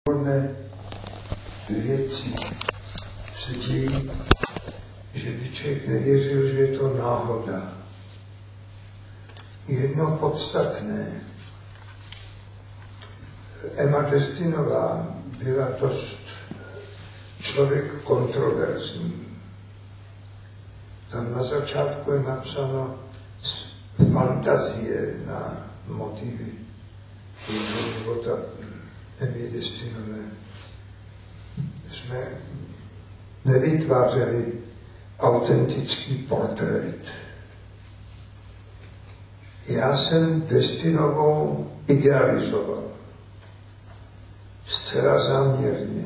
věcí se dějí, že by člověk nevěřil, že je to náhoda. Jedno podstatné. Emma Destinová byla dost člověk kontroverzní. Tam na začátku je napsáno fantazie na motivy života Emmy Destinové. Jsme nevytvářeli autentický portrét. Já jsem Destinovou idealizoval. Zcela záměrně.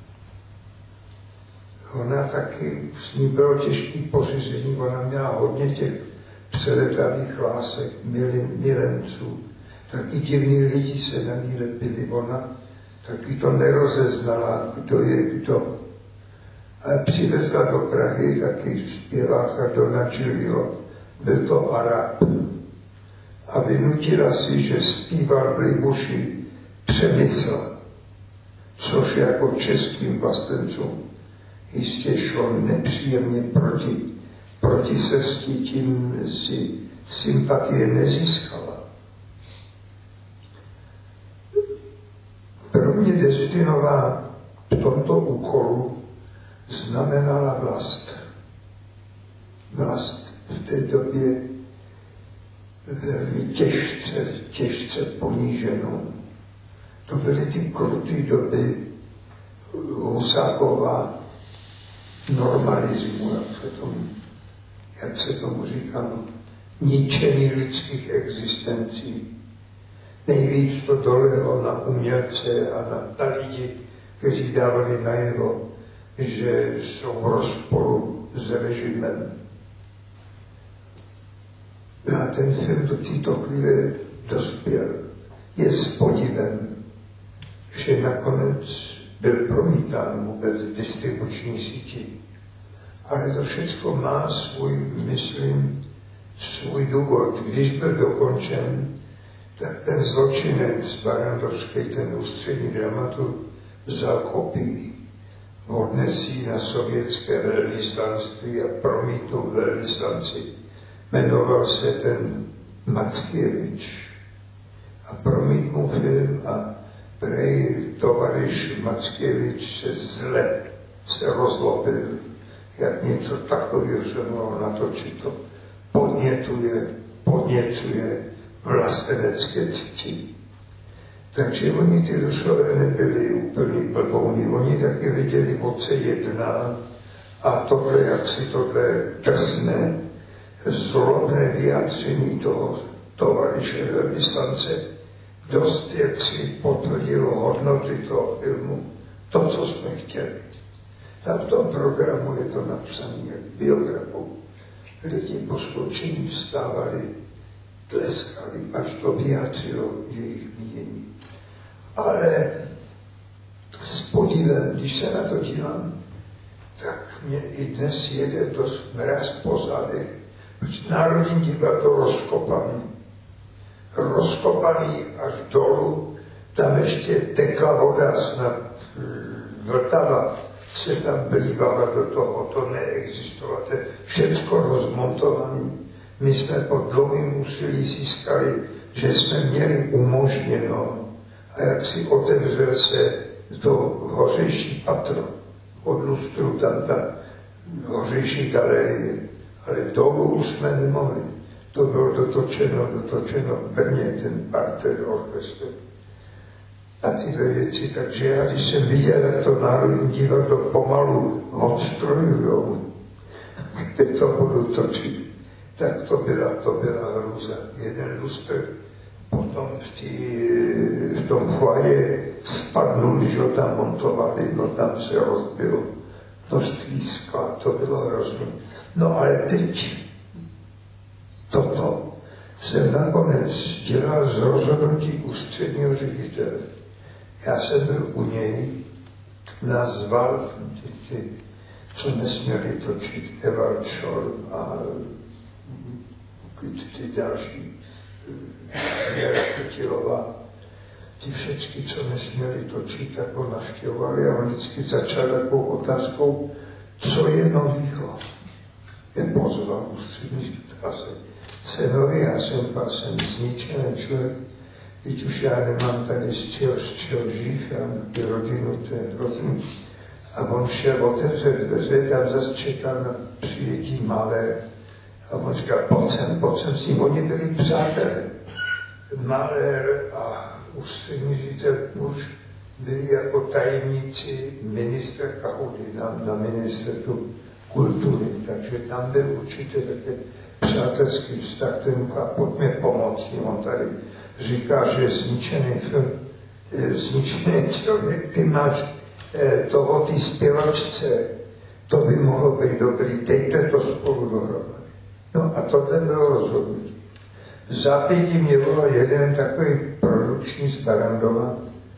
Ona taky, s ní bylo těžké pořízení, ona měla hodně těch přeletavých lásek, milenců. Taky divní lidi se na ní lepili, ona taky to nerozeznala, kdo je kdo. Ale přivezla do Prahy taky zpěváka Dona Giulio, byl to Arab. A vynutila si, že zpíval v Libuši Přemysl, což jako českým vlastencům jistě šlo nepříjemně proti srsti, tím si sympatie nezískala. Pro mě Destinová v tomto úkolu znamenala vlast. Vlast v té době velmi těžce poníženou. To byly ty kruté doby Husákova normalismu, jak se tomu říkalo, ničení lidských existencí. Nejvíc to dolehlo na umělce a na lidi, kteří dávali najevo, že jsou v rozporu s režimem. A ten film do této chvíle dospěl. Je s podivem, že nakonec byl promítán vůbec v distribuční síti. Ale to všechno má svůj důvod. Když byl dokončen, tak ten zločinec Barandovský, ten ústřední dramaturg, vzal kopii, odnesí na sovětské velvyslanství a promítnul velvyslanci. Jmenoval se ten Mackiewicz a promítnul film a prej tovariš Mackiewicz se rozlobil, jak něco takového se mohlo natočit. To podněcuje vlastenecké cítění. Takže oni ty Rusové nebyli úplný blbouni, oni taky viděli, o co jedná a tohle, jak si tohle drsné, zlobné vyjádření toho tovariše velvyslance dost jaksi potvrdilo hodnoty toho filmu, to, co jsme chtěli. Tam v tom programu je to napsané jak biografu. Lidi po skončení vstávali, tleskali, až to vyjádřilo jejich mínění. Ale s podívem, když se na to dívám, tak mě i dnes jede dost mraz po zádech. Národní divadlo rozkopaný až dolů, tam ještě tekla voda, snad Vltava se tam blívala do toho, to neexistovalo, to je všecko rozmontované. My jsme po dlouhém úsilí získali, že jsme měli umožněno, a jak si otevřel se to hořejší patro od lustru, tam ta hořejší galerie, ale dolů už jsme nemohli. To bylo dotočeno v Brně, ten parter orchestr. A tyhle věci, takže já, když jsem viděl, jak to Národní divadlo pomalu odstrojujou, kde to budu točit, tak to byla hruza. Jeden lustr potom v tom foaje spadnul, že ho tam montovali, no tam se rozbilo množství skla, to bylo hrozný. No ale teď toto jsem nakonec dělal z rozhodnutí ústředního ředitele. Já jsem byl u něj, nás zval ty co nesměli točit, Eva Šor a ty další, Věra Kutilová. ti všetci, co nesměli točit, tak ho navštěvovali a on vždycky začal takovou otázkou, co je novýho. Je pozval ústřední říkáře. Co je nový, já jsem zničený člověk, teď už já nemám tady z čeho žít, já mám ty rodinu, to je hrozný. A on šel otevřel dveře, tam zase čekal na přijetí Malér. A on říkal, pojď sem s ním. Oni byli přátelé. Malér a ústřední ředitel už byli jako tajemníci ministra Kahudy na ministerstvu kultury. Takže tam byl určitě také přátelský vztah, ten a pojďme pomoct. On tady říká, že je zničený člověk, ty máš to o té zpěvačce, to by mohlo být dobrý, dejte to spolu dohromady. No a tohle bylo rozhodnutí. Zápětí mě bylo jeden takový produkční z Barandova,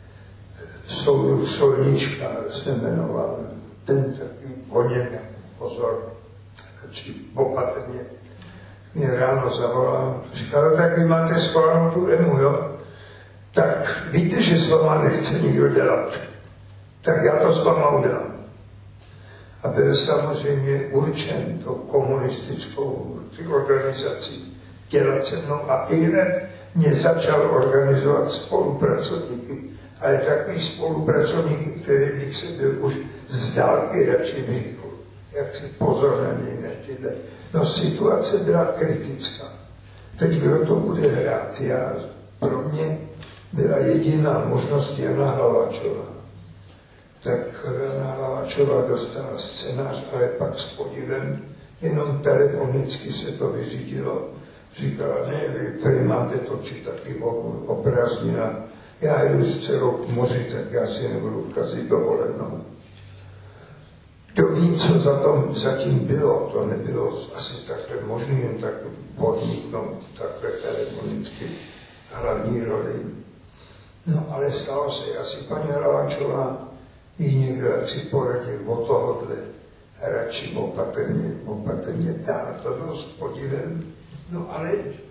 Solnička se jmenoval, ten takový honěn, pozor, či opatrně, mě ráno zavolal, říkal, tak vy máte schválenou tu EMU, jo? Tak víte, že s váma nechce nikdo dělat. Tak já to s váma udělám. A byl samozřejmě určen tou komunistickou organizací dělat se mnou a i hned mě začal organizovat spolupracovníky. Ale takový spolupracovníky, který bych se byl už z dálky radši vyhýbal. Jak si pozor na něj, ne tyhle. No situace byla kritická. Teď kdo to bude hrát? Pro mě byla jediná možnost Jana Hlaváčová. Tak Jana Hlaváčová dostala scénář, ale pak s podívem, jenom telefonicky se to vyřídilo. Říkala, ne, vy tady máte točit taky o prázdninách. Já jdu s dcerou k moři, tak já si nebudu kazit dovolenou. Kdo ví, co zatím bylo, to nebylo asi takhle možné, jen tak podniknout takhle telefonicky hlavní roli. No ale stalo se, asi paní Hlaváčová jí někdo si poradil o tohohle, radši opatrně dál, to bylo s podívem. No ale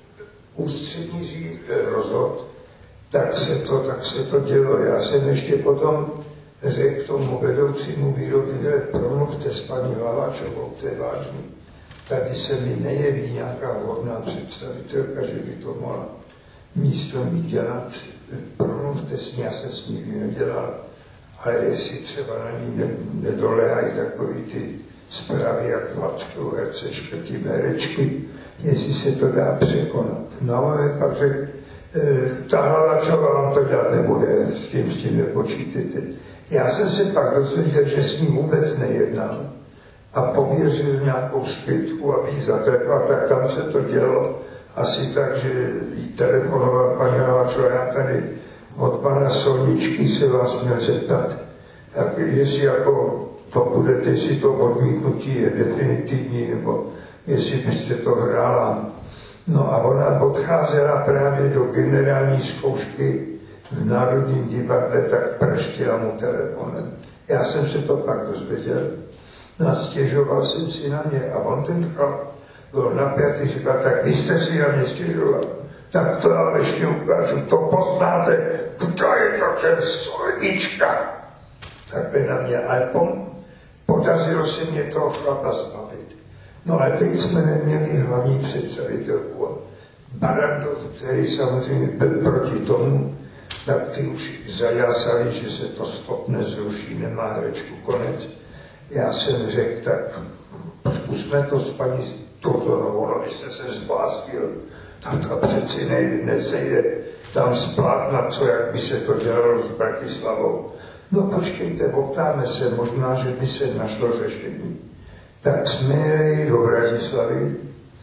ústřední ředitel rozhod, tak se to dělo. Já jsem ještě potom řekl tomu vedoucímu výroby, že promluvte s paní Hlaváčovou, to je vážný. Tady se mi nejeví nějaká hodná představitelka, že by to mohla místo mi dělat. Promluvte s ní, já jsem s ní nedělal, ale jestli třeba na ní nedolehají takový ty zprávy, jak Vackou hercečka, ty merečky, jestli se to dá překonat. No ale pak řekl, ta Hlaváčová vám to dělat nebude, s tím nepočítejte. Já jsem se pak dozvěděl, že s ním vůbec nejednal a pověřil nějakou skrytku, aby ji zatrpla, tak tam se to dělo asi tak, že jí telefonoval paní Hlaváčová, já tady od pana Solničky se vás měl zeptat, jestli jako to budete, jestli to odmítnutí je definitivní, nebo jestli byste to hrála. No a ona odcházela právě do generální zkoušky v Národním divadle, tak praštila mu telefonem. Já jsem se to pak dozvěděl, nastěžoval jsem si na ně a on ten chlap byl napjatý, říkal, tak vy jste si na mě stěžoval, tak to vám ještě ukážu, to poznáte, to je to ten Solnička. Takhle na mě, ale podařilo se mě toho chlapa zbavit. No ale teď jsme neměli hlavní představitelku. Barandov, který samozřejmě byl proti tomu, tak ty už zajásali, že se to stop nezruší, nemá herečku, konec. Já jsem řekl, tak zkusme to s paní Turzonovou, no když jste se zbláznil, tam to přeci nesejde tam splátnat, co jak by se to dělalo s Bratislavou. No počkejte, optáme se, možná, že by se našlo řešení. Tak jsme jeli do Bratislavy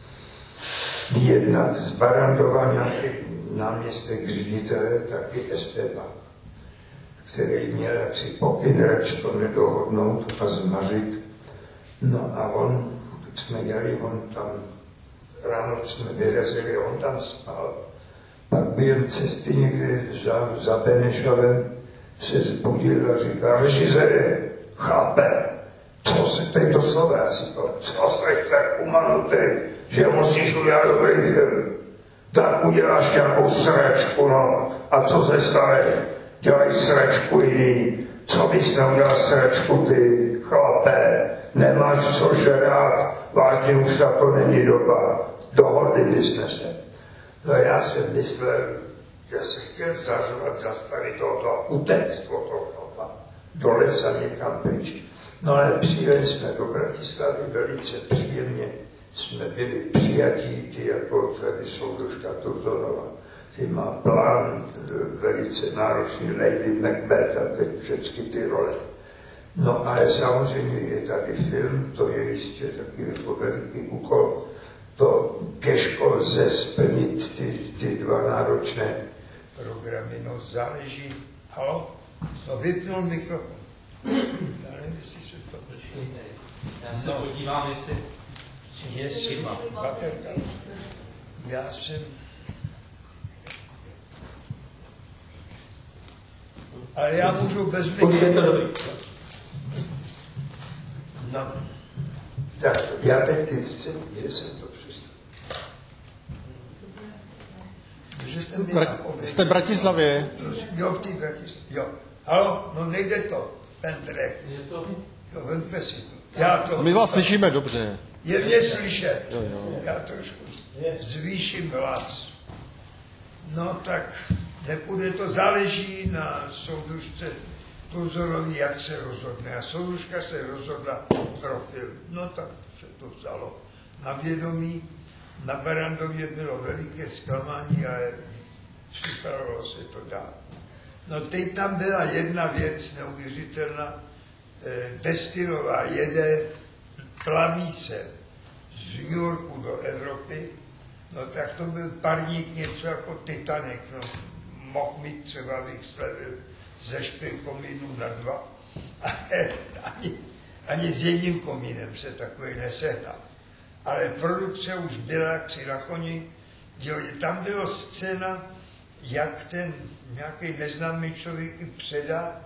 vyjednat z Barandova nějaký náměstek ředitele, taky Esteban, který měl jaksi pokyn, radši to nedohodnout a zmařit. No a teď jsme jeli, on tam, ráno jsme vyrazili, on tam spal. Pak během cesty někde za Benešovem se zbudil a říká, režiséře, chlape, co se teď doslova, já si to, co se tak umanutý, že musíš udělat dobrý film. tak uděláš nějakou sračku, no. A co se stane? Dělají sračku jiný. Co bys neudělal sračku ty, chlape? Nemáš co žrát, vážně už na to není doba. Dohodli jsme se. No já jsem myslel, že se chtěl zastavit tohoto, utéct od toho chlapa. Do lesa někam pryč. No ale přijeli jsme do Bratislavy velice příjemně. Jsme byli přijatí, ty jako tady soudružka Turzonová. Ty má plán velice náročný, Lady Macbeth a teď všechny ty role. No ale samozřejmě je tady film, to je jistě taky jako veliký úkol. To těžko lze splnit ty dva náročné programy. No záleží. Halo? No vypnul mikrofon. Já nevím, jestli se to... Já se podívám, jestli má baterka. Já jsem... Ale já můžu vezmět... No. Tak, já teď jsem to přestal. Jste v Bratislavě? Jo, v té Bratislavě. Jo. Halo, no nejde to. Pendrek. Jo, vemte si to. My vás slyšíme dobře. Je mě slyšet. Jo. Já trošku zvýším hlas. No tak nepůjde to, záleží na soudružce Turzonový, jak se rozhodne. A soudružka se rozhodla pro film. No tak se to vzalo na vědomí. Na Barrandově bylo veliké zklamání, ale připravilo se to dál. No teď tam byla jedna věc neuvěřitelná. Destinová jede, plaví se z New Yorku do Evropy, no tak to byl parník něco jako Titanic, no mohl mít třeba bych slevil ze 4 komínů na 2, ani s jedním komínem se takový nesehnal. Ale produkce už byla jaksi na koni, tam byla scéna, jak ten nějaký neznámý člověk předá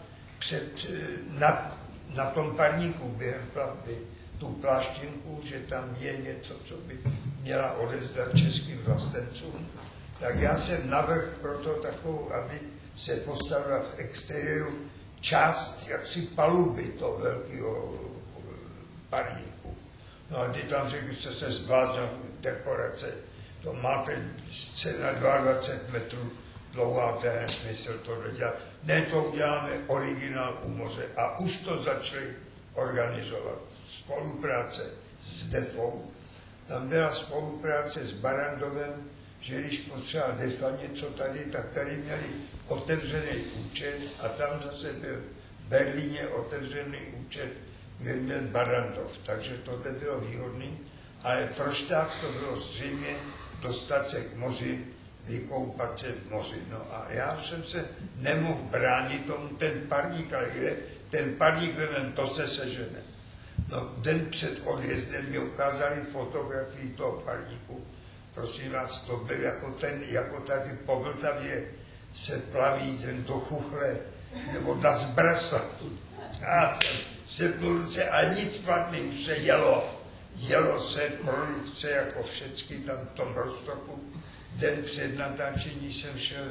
na tom parníku během plavby tu pláštěnku, že tam je něco, co by měla odevzdat českým vlastencům. Tak já jsem navrhl proto takovou, aby se postavila v exteriéru část jaksi paluby toho velkého parníku. No a ty tam řekli, že se zbláznil dekorace. To máte scéna 22 metrů dlouhá, to je nesmysl tohle dělat. Ne, to uděláme originál u moře. A už to začali organizovat. Spolupráce s Defou. Tam byla spolupráce s Barrandovem, že když potřeboval Defa něco tady, tak tady měli otevřený účet a tam zase byl v Berlíně otevřený účet, kde měl Barrandov. Takže tohle bylo výhodný. Ale pro štát to bylo zřejmě dostat se k moři, vykoupat se v moři. No a já jsem se nemohl bránit tomu ten parník, ale kde ten parník vemem, to se sežene. No den před odjezdem mi ukázali fotografii toho parníku. Prosím vás, to byl jako taky po Vltavě se plaví ten do Chuchle, nebo na Zbrasa. Já jsem sepnul ruce, ale nic špatný, už se jelo. Jelo se produkce jako všechny tam v tom Rostoku. Den před natáčení jsem šel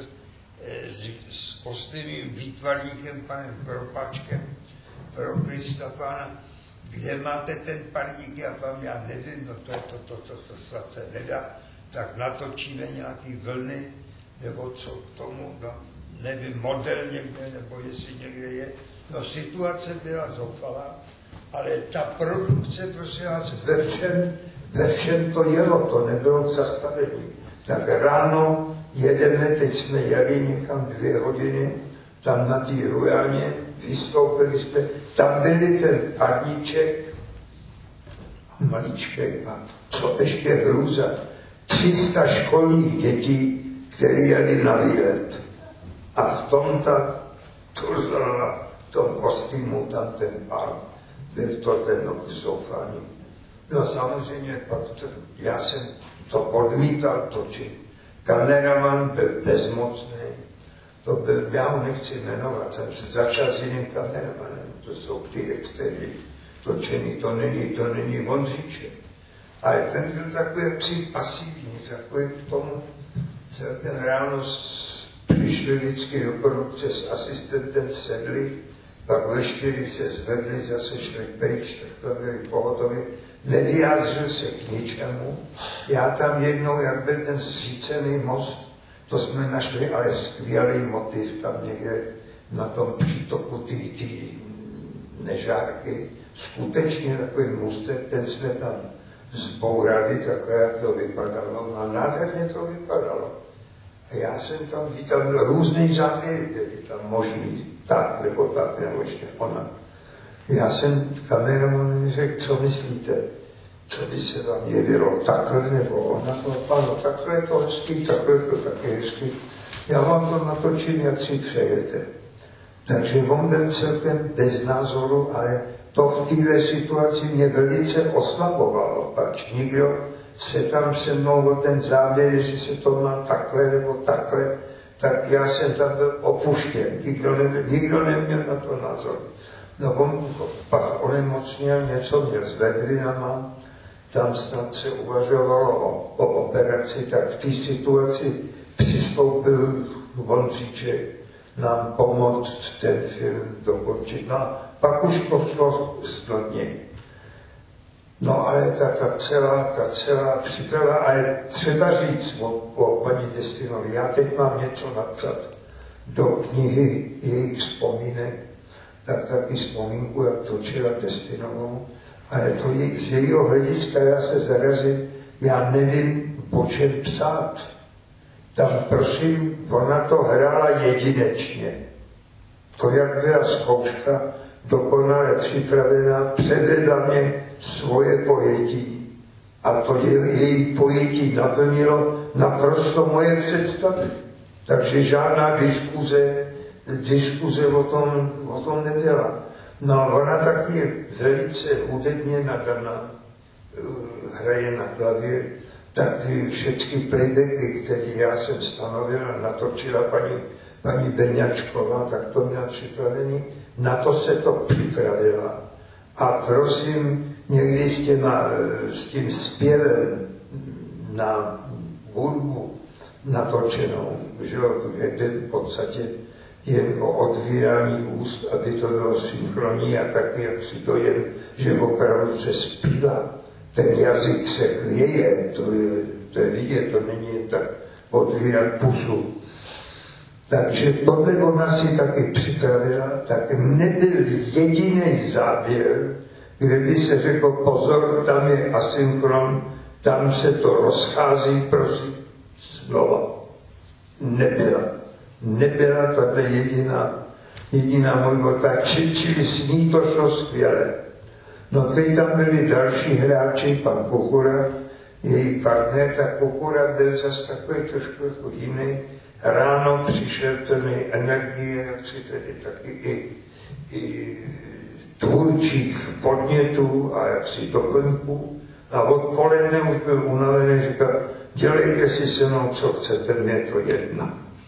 s kostýmým výtvarníkem panem Kropáčkem pro Krista Pána, kde máte ten parník, já vám, já nevím, no to je to, co se nedá, tak natočíme nějaký vlny, nebo co k tomu, no, nevím, model někde, nebo jestli někde je. No situace byla zoufalá, ale ta produkce, prosím vás, ve všem to jelo, to nebylo k zastavení. Tak ráno jedeme, teď jsme jeli někam 2 hodiny, tam na té Rujáně, vystoupili jsme, tam byli ten parníček, maličkej, a co ještě hrůza, 300 školních dětí, které jeli na výlet. A v tom ta Turzonova, v tom kostýmu, tam ten pán, byl to ten zoufání. No samozřejmě, já jsem to odmítal točit. Kameraman byl bezmocný. To byl, já ho nechci jmenovat, jsem se začal s jiným kameramanem. To jsou ty, kteří točení, to není Vondříček. Ale ten byl takový pasivní, takový k tomu Celkem ráno přišli vždycky do produkce s asistentem, sedli, pak ve 4 se zvedli, zase šli pryč, tak to byli pohotovi. Nevyjádřil se k ničemu. Já tam jednou, jak byl ten zřícený most, to jsme našli, ale skvělý motiv tam někde na tom přítoku ty Nežárky. Skutečně takový můstek, ten jsme tam zbourali, takhle, jak to vypadalo. A nádherně to vypadalo. A já jsem tam viděl různý záměry, byly tam možný, tak, nebo ještě ona. Já jsem kameramanovi řekl, co myslíte? Co by se vám jevilo, takhle nebo ona? Ano, takhle je to hezký, takhle je to taky hezký. Já vám to natočím, jak si přejete. Takže on byl celkem bez názoru, ale to v této situaci mě velice oslabovalo, pač nikdo se tam se mnou o ten záběr, jestli se to má takhle nebo takhle, tak já jsem tam byl opuštěn, nikdo neměl na to názor. No on pak onemocněl, něco měl s ledvinama, tam snad se uvažovalo o operaci, tak v té situaci přistoupil Vondříček nám pomoct ten film dokončit. No a pak už to šlo snadněji. No ale ta celá příprava, ale třeba říct o paní Destinovi. Já teď mám něco napsat do knihy jejich vzpomínek, tak taky vzpomínku, jak točila Destinovou. Ale to z jejího hlediska já se zarazím, já nevím, po čem psát. Tam prosím, ona to hrála jedinečně. To, jak byla zkouška, dokonale připravená, předvedla mě svoje pojetí. A to její pojetí naplnilo naprosto moje představy. Takže žádná diskuze o tom nebyla. No ona taky je velice hudebně nadaná, hraje na klavír, tak ty všechny playbacky, které já jsem stanovil a natočila paní Beňačková, tak to měla připravený, na to se to připravila. A prosím, někdy s tím zpěvem na hudbu natočenou, že jde v podstatě jen o otvírání úst, aby to bylo synchronní a taky, jak si to jen, že opravdu se zpívá. Ten jazyk se chvěje, to je vidět, to není jen tak otvírat pusu. Takže tohle ona si taky připravila, tak nebyl jediný záběr, kde by se řekl, pozor, tam je asynchron, tam se to rozchází, prosím, znova. Nebyla tato jediná mluvota, čili s ní to šlo skvěle. No teď tam byli další hráči, pan Kuchura, její partner, tak Kuchura byl zase takový trošku jako jiný. Ráno přišel plný energie, jak si tedy taky i tvůrčích podnětů a jaksi doplňků. A odpoledne už byl unavený, říkal, dělejte si se mnou, co chcete, mě to jedno.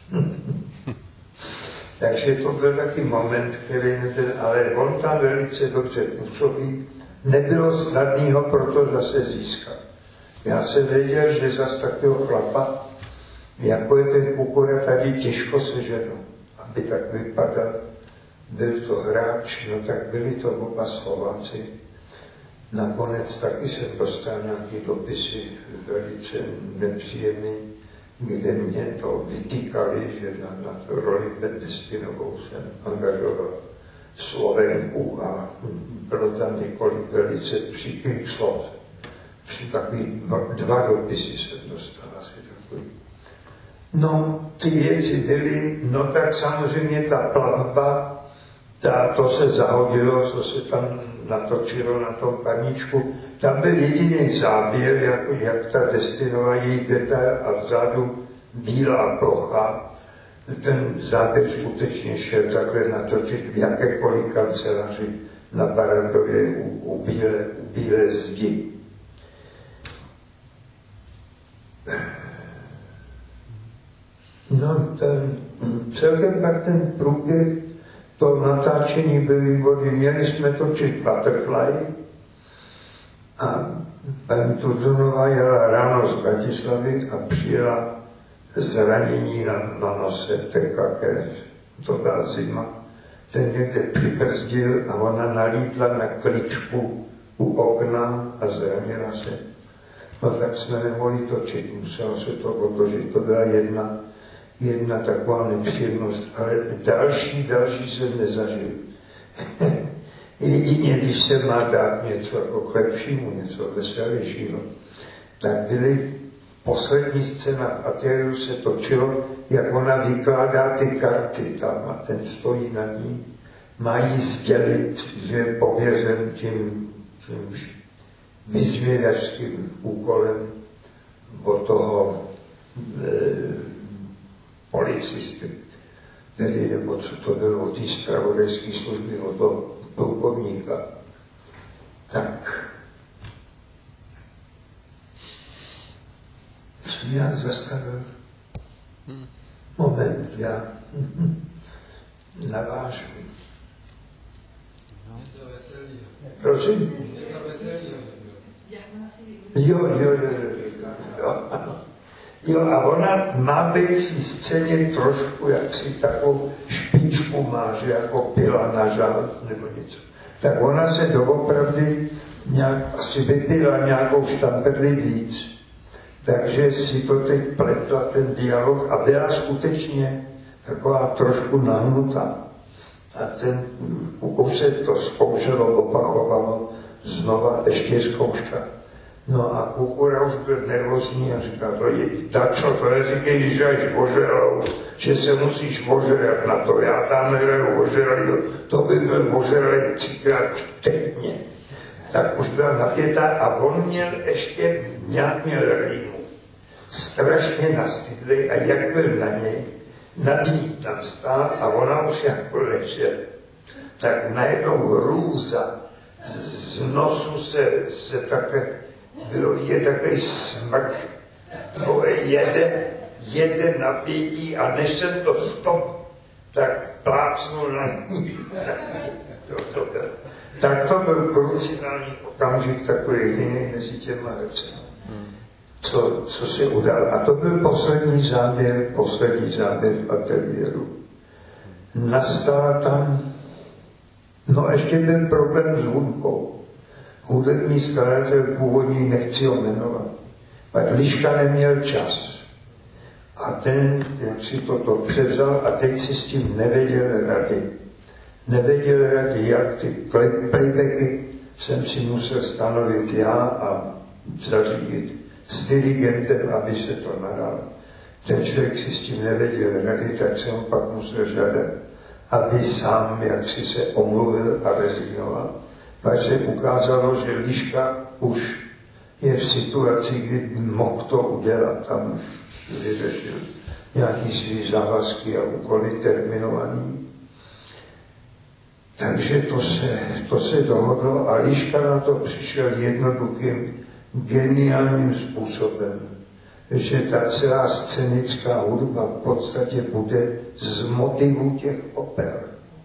Takže to byl taky moment, který nebyl, ale on tam velice dobře působí. Nebylo snadného proto zase získat. Já jsem věděl, že zase takového chlapa, jako je ten Kuchura, tady těžko seženou, aby tak vypadal. Byl to hráč, no tak byli to oba Slováci. Nakonec taky jsem dostal nějaký dopisy velice nepříjemný, kde mě to vytýkali, že na roli Destinovou jsem angažoval Slovenku a bylo tam několik velice příkrých slov. Takový 2 dopisy jsem dostal asi takový. No, ty věci byly, no tak samozřejmě ta plavba, to se zahodilo, co se tam natočilo na tom paníčku. Tam byl jediný záběr, jak ta Destinová její detail a vzadu bílá plocha. Ten záběr skutečně šel takhle natočit v jakékoliv kanceláři na Barandově u bílé zdi. No, celkem pak ten průběh, to natáčení byl výborný. Měli jsme točit Butterfly a paní Turzonová jela ráno z Bratislavy a přijela zranění na nose, teká krev, to byla zima. Ten někde přibrzdil a ona nalítla na kličku u okna a zranila se. No tak jsme nemohli točit, muselo se to odložit, to byla jedna taková nepříjemnost, ale další jsem nezažil. Jedině, když se má dát něco jako k lepšímu, něco veselějšího, tak byly poslední scéna v ateliéru se točilo, jak ona vykládá ty karty tam a ten stojí na ní, mají sdělit, že je pověřen tím vyzvědačským úkolem od toho policisty, tedy nebo co to bylo, od té zpravodajské služby, od toho plukovníka. Tak jsem nějak zastavil. Moment, já navážu. Něco veselýho. Prosím? Něco veselýho. Jo, a ona má být v scéně trošku, jak si takovou špičku má, že jako pila na žál nebo něco. Tak ona se doopravdy nějak asi vypila nějakou štamperli víc. Takže si to teď pletla ten dialog a byla skutečně taková trošku nahnutá. A už se to zkoušelo, opakovalo, znova ještě zkouška. No a Kukura už byl nervózní a říkal, Dačo, to neříkej, když hraješ ožralou, že se musíš ožrat na to, já tam nehraju ožralý, to by byl ožralý 3krát týdně. Tak už byla napětá a on měl ještě nějak rýmu. Strašně nastydlý a jak byl na něj, nad ní tam stál a ona už jako ležel. Tak najednou hrůza z nosu se také bylo vidět takový smrk, to jede napětí a než jsem to stop, tak plácnul na ní. Tak to byl kruciální okamžik takový jiný mezi těma hercema. Co se událo. A to byl poslední záběr v ateliéru. Nastala tam, no ještě byl problém s hudbou. Hudební skladatel původní nechci ho jmenovat. Pak Liška neměl čas. A ten, jak si toto převzal a teď si s tím nevěděl rady, jak ty playbacky jsem si musel stanovit já a zařídit s dirigentem, aby se to nahrálo. Ten člověk si s tím nevěděl rady, tak jsem ho pak musel žádat, aby sám jak si se omluvil a rezignoval. Pak se ukázalo, že Liška už je v situaci, kdy mohl to udělat. Tam už vyřešil nějaký svý závazky a úkoly terminovaný. Takže to se dohodlo a Liška na to přišel jednoduchým, geniálním způsobem, že ta celá scénická hudba v podstatě bude z motivů těch oper,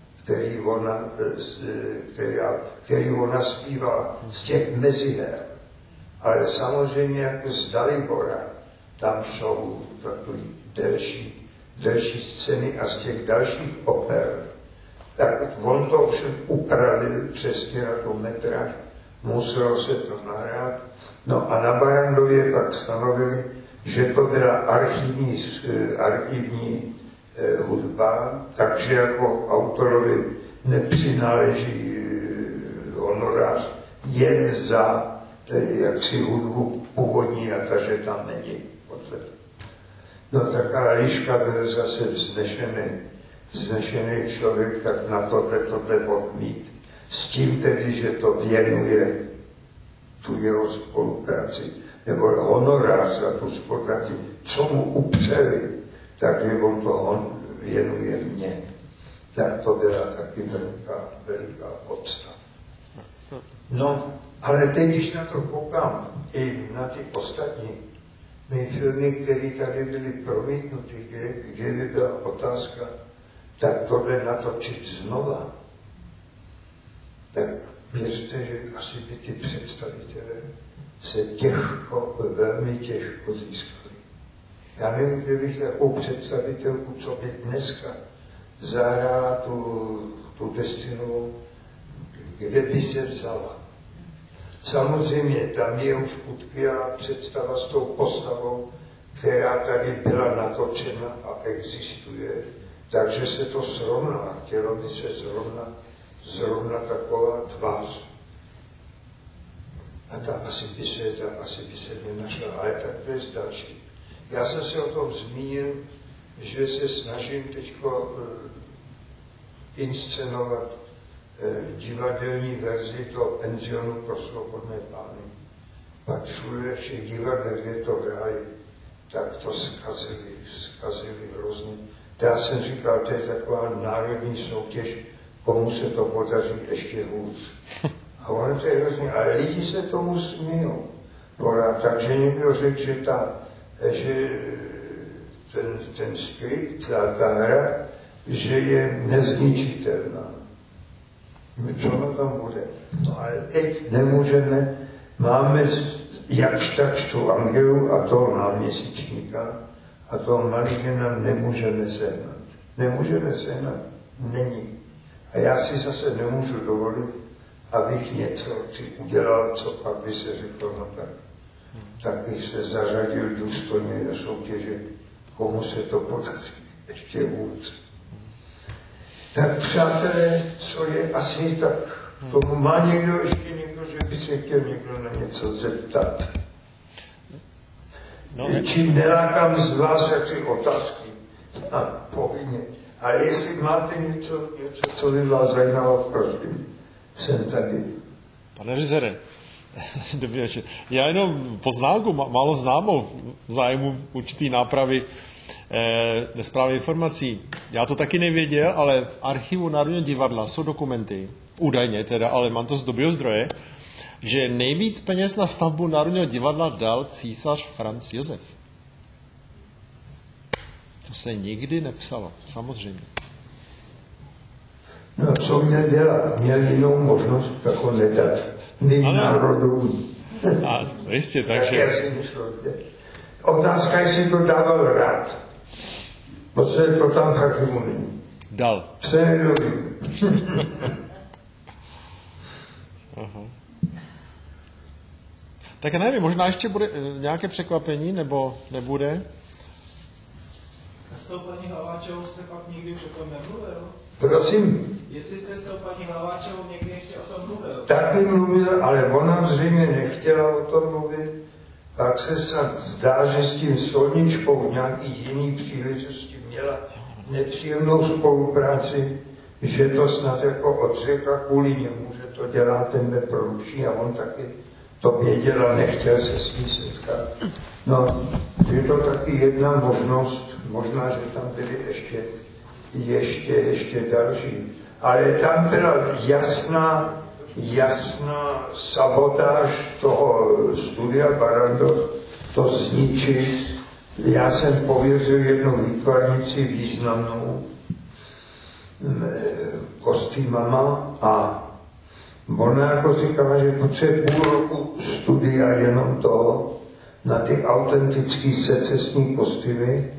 který ona zpívala z těch meziher. Ale samozřejmě jako z Dalibora, tam jsou takový delší scény a z těch dalších oper. Tak on to ovšem upravil přesně na tu metráž, muselo se to nahrát. No a na Barrandově pak stanovili, že to byla archivní hudba, takže jako autorovi nepřináleží honorář jen za jaksi hudbu původní a ta, že tam není. No tak a Liška byl zase vznešený člověk, tak na tohle odmít. S tím tedy, že to věnuje tu jeho spolupráci, nebo honorář za tu spolupráci, co mu upřeli, takže on to věnuje mně. Tak to byla taky veliká podsta. No, ale teď, když na to koukám, i na ty ostatní mé filmy, které tady byly promítnuty, kde by byla otázka, tak tohle natočit znova, tak věřte, že asi by ty představitelé se velmi těžko získali. Já nevím, kdybych takovou představitelku, co by dneska zahrála tu destinu, kde by se vzala. Samozřejmě tam je už utkvělá představa s tou postavou, která tady byla natočena a existuje, takže se to srovná. Chtělo by se zrovna taková tvář. A ta asi by se nenašla, ale tak to je další. Já jsem se o tom zmínil, že se snažím teďko inscenovat divadelní verzi toho penzionu pro svobodné pány. Pak všude všech divadlech, kde to hrají, tak to zkazili hrozně. Já jsem říkal, to je taková národní soutěž, komu se to podaří ještě hůř. A ono to je hrozně, ale lidi se tomu smějou. Takže někdo řekl, že ten skript, ta hra, že je nezničitelná. Co ono tam bude? No ale teď nemůžeme, máme jakž takž tu Angelu a toho náměsíčníka a toho Maligena nemůžeme sehnat. Nemůžeme sehnat, není. A já si zase nemůžu dovolit, abych něco udělal, co pak by se řeklo, no tak bych se zařadil důstojně do soutěže, komu se to podaří ještě hůř. Tak přátelé, co je asi tak, tomu má někdo ještě někdo, že by se chtěl někdo na něco zeptat. No, čím nelákám z vás jaksi otázky, a povinně. Ale jestli máte něco, co by vás zajímalo, prosím, jsem tady. Pane Rizere, dobrý večer. Já jenom poznámku, málo známou v zájmu určitý nápravy nesprávných informací. Já to taky nevěděl, ale v archivu Národního divadla jsou dokumenty, údajně teda, ale mám to z dobrého zdroje, že nejvíc peněz na stavbu Národního divadla dal císař Franz Josef. To se nikdy nepsalo, samozřejmě. No co měl dělat? Měl jinou možnost jako nedat národům. A jistě, takže... Já si myslel, otázka, jestli to dával rád. Protože to tam v archivu není. Dal. Aha. Tak já nevím, možná ještě bude nějaké překvapení, nebo nebude? S tou paní Hlaváčovou jste pak nikdy už o tom nemluvil? Prosím? Jestli jste s tou paní Hlaváčovou někdy ještě o tom mluvil? Taky mluvil, ale ona zřejmě nechtěla o tom mluvit. Pak se snad zdá, že s tím Solničkou nějaký jiný příležitosti měla nepříjemnou spolupráci, že to snad jako odřekla kvůli němu, že to dělá tenhle produkční a on taky to věděl a nechtěl se s ní setkat. No, je to taky jedna možnost, možná, že tam byly ještě další. Ale tam byla jasná sabotáž toho studia Barrandov, to zničit. Já jsem pověřil jednu výtvarnici významnou kostýmama a ona jako říkala, že potřebuje půl roku studia jenom toho na ty autentické secesní kostýmy,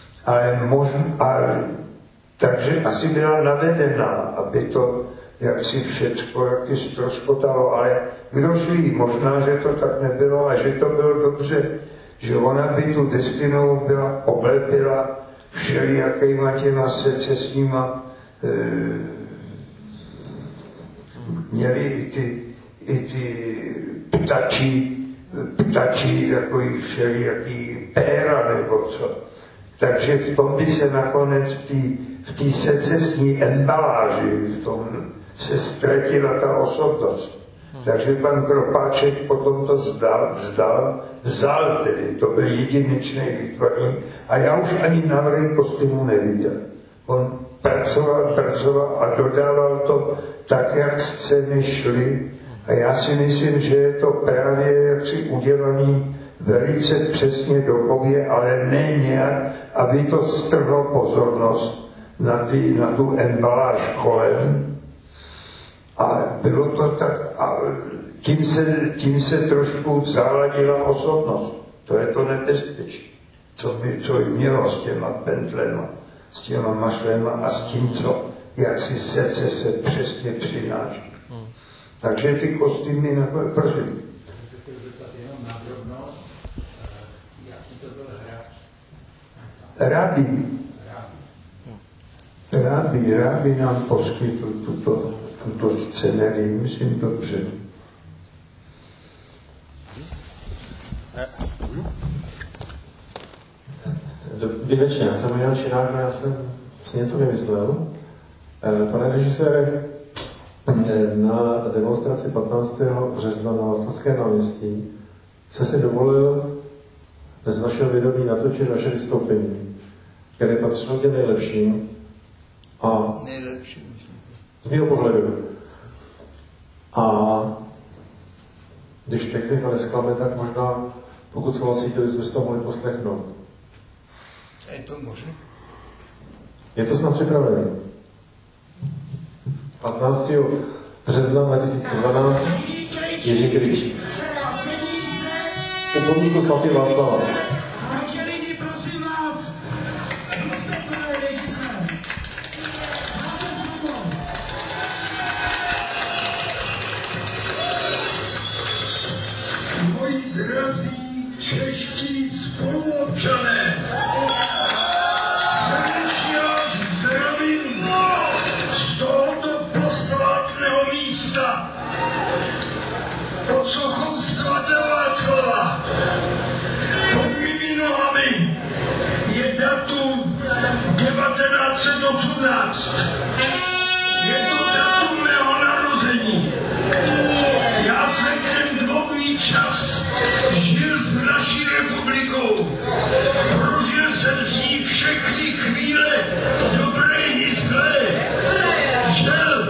takže asi byla navedená, aby to jaksi všecko jaksi ztroskotalo, ale kdož ví, možná, že to tak nebylo a že to bylo dobře, že ona by tu destinou byla oblepila všelijakýma těma secesníma, měli i ty ptačí takový všelijaký péra nebo co. Takže v tom by se nakonec v té secesní embaláži, v tom se ztratila ta osobnost. Takže pan Kropáček potom to vzal tedy, to byl jedinečný výtvarník a já už ani návrhy kostýmu neviděl. On pracoval a dodával to tak, jak scény šly a já si myslím, že je to právě jaksi udělaný velice přesně dobově, ale ne nějak, aby to strhlo pozornost na tu embaláž kolem. A bylo to tak, a tím se trošku zaladila osobnost. To je to nebezpečí. co mělo s těma pentlema, s těma mašlema a s tím, jak si srdce se přesně přináší. Takže ty kostýmy nakonec, prosím. Se chtěl zeptat jenom na drobnost, jaký to byl hráč? Rábi nám poskytl tuto scenérii, myslím dobře. Dobrý večer, já jsem Jan Šinák a já jsem si něco vymyslel. Pane režisére, na demonstraci 15. března na Václavském náměstí se si dovolil bez vašeho vědomí natočit vaše vystoupení, které patřilo těm nejlepším. A z mého pohledu. A když technika nesklame, tak možná, pokud souhlasíte, bychom si to mohli poslechnout. Je to možné? Je to snad připravené. 15. března 2012 Jiří Kryčík. U pomníku svatý Václava. Moji drazí čeští spoluobčané, srdečně vás zdravím z tohoto posvátného místa pod sochou svatého Václava. Pod mými nohami je datum 1918. Je to datum mého narození. Já jsem ten dlouhý čas žil s naší republikou. Prožil jsem z ní všechny chvíle dobré i zlé. Žel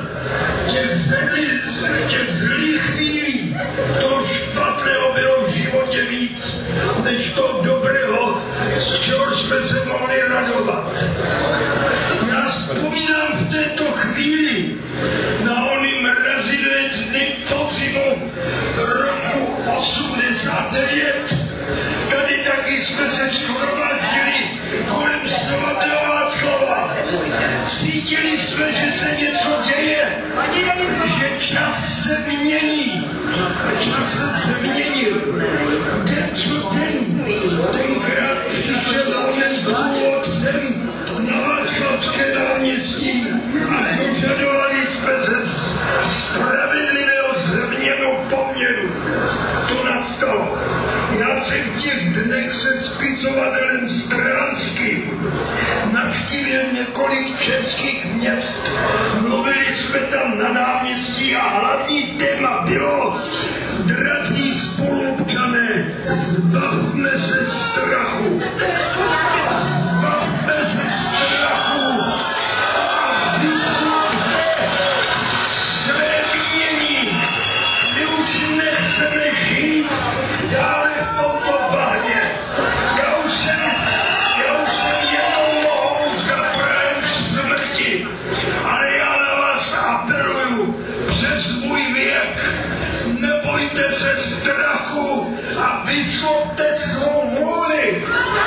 těch zlých chvílí, toho špatného bylo v životě víc, než to dobrého, z čeho jsme se mohli radovat. Já vzpomínám v této chvíli na ony mrazivé dny podzimu roku 89. Tady taky jsme se shromaždili kolem svatého Václava. Cítili jsme, že se něco děje, že čas se mění. Čas se změnil. Den co den, tenkrát přišel onen důvod sem na Václavské náměstí a dožadovali jsme se spravedlivého změnu poměru. To nastalo. Já jsem v těch dnech se spisovatelem Stránským navštívil několik českých měst. Mluvili jsme tam na náměstí a hlavní téma bylo: drazí spoluobčané, zbavme se strachu. Zbavme se strachu. A vyzvůjte své mění. My už nechceme žít dále v tomto bahně. Já už jsem jednou nohou za prahem smrti, ale já na vás apeluju přes můj věk. Nebojte se strachu a vyslovte svou vůli.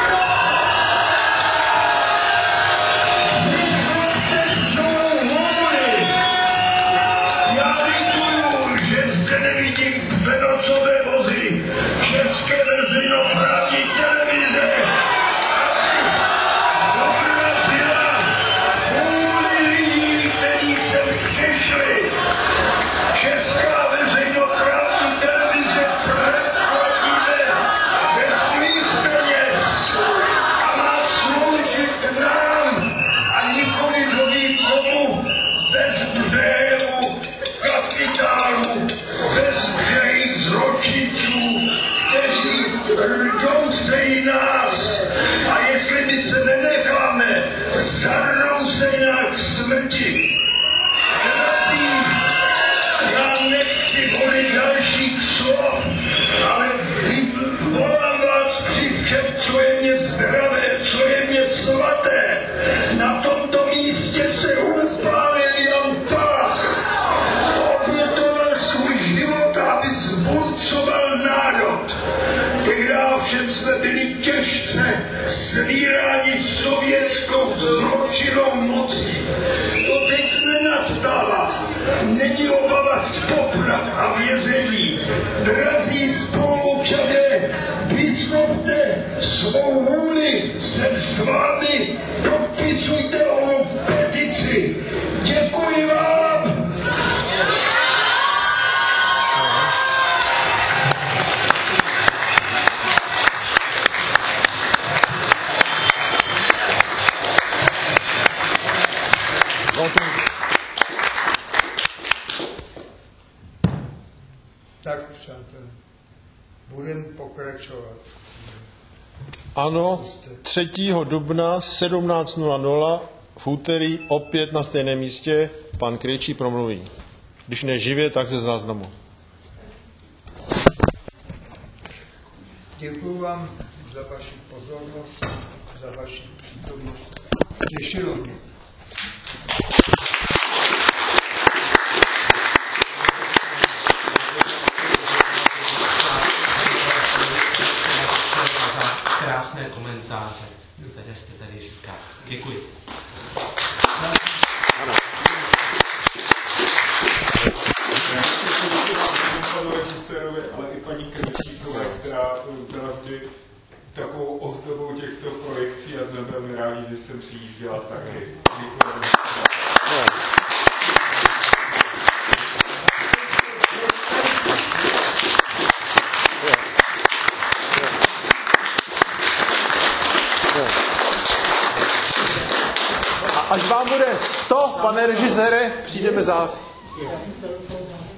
Vyslovte svou vůli. Já lituju, že zde nevidím přenocové vozy České veřejnoprávní televize. Zobrazila vůli lidí, kteří sem přišli. Česká veřejnoprávní televize platíme ve svých peněz a má sloužit nám a nikoli kdo komu, bez druhého kapitálu, bez druhých zločinců, kteří rdou se i nás. A jestli my se nenecháme, zarnou se jinak k smrti. Já nechci volit dalších slov, ale volám vás při všem, co je mě zdravé, co je mě svaté. Na tomto místě se upálil Jan Palach. Obětoval svůj život, aby zbuncoval národ. Tehdy ovšem jsme byli těžce svíráni sovětskou zločinnou mocí. To teď nenastává. Není obava z poprav a vězení. Drazí spoluobčané, vyslovte svou vůli, jsem s vámi, podpisujte onu petici. Děkuji vám. Tak, přátelé, budeme pokračovat. Ano, 3. dubna 17:00 v úterý opět na stejném místě pan Krejčí promluví. Když ne živě, tak ze záznamu. Děkuji vám za vaši pozornost, za vaši přítomnost. Ještě rovně. Krásné komentáře, které jste tady říkal. Děkuji. Panu režisérovi, ale i paní Krejčíkové, která byla vždy takovou ozdobou těchto projekcí a jsme velmi rádi, že jsem přijížděla taky. Děkuji. Až vám bude 100, pane režisére, přijdeme zás.